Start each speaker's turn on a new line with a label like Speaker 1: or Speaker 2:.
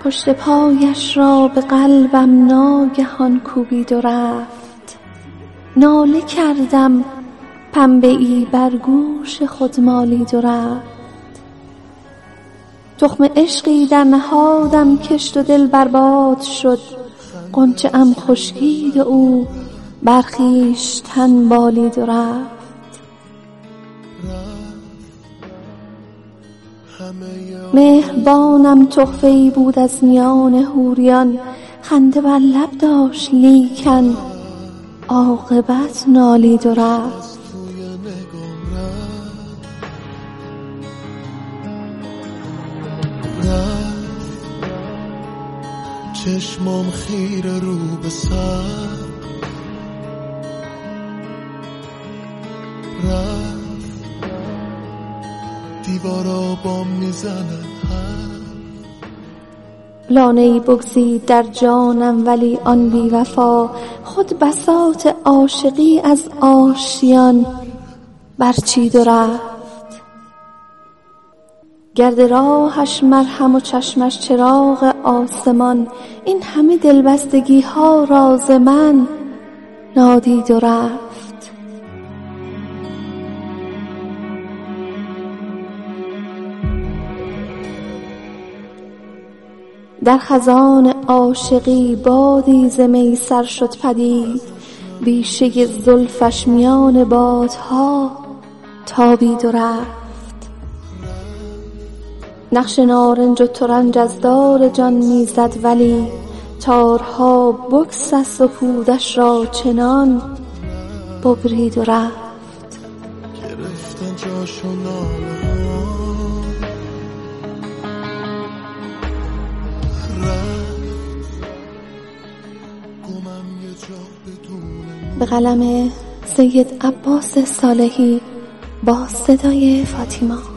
Speaker 1: پشت پایش را به قلبم ناگهان کوبید و رفت. ناله کردم، پنبه ای بر گوش خود مالید و رفت. تخم عشقی در نهادم کشت و دل برباد شد. غنچه ام خشکید او بر خویشتن بالید و رفت. مهربانم تحفه‌ای بود از میان حوریان، خنده بر لب داشت لیکن عاقبت نالید و رفت.
Speaker 2: چشمم خیره رو به سر رفت، دیوارا بام میزنن
Speaker 1: لانه‌ای بگزید در جانم ولی آن بی وفا خود بساط عاشقی از آشیان برچید و رفت. گرد راهش مرهم و چشمش چراغ آسمان، این همه دلبستگی ها راز من نادید و رفت. در خزان عاشقی بادی ز می سر شد پدید، بیشه زلفش میان بادها تابید و رفت. نقش نارنج و ترنج از دار جان میزد ولی تارها بگسست و پودش را چنان ببرید و رفت.
Speaker 2: گرفتن جاشو
Speaker 1: به قلم سید عباس صالحی با صدای فاطیما.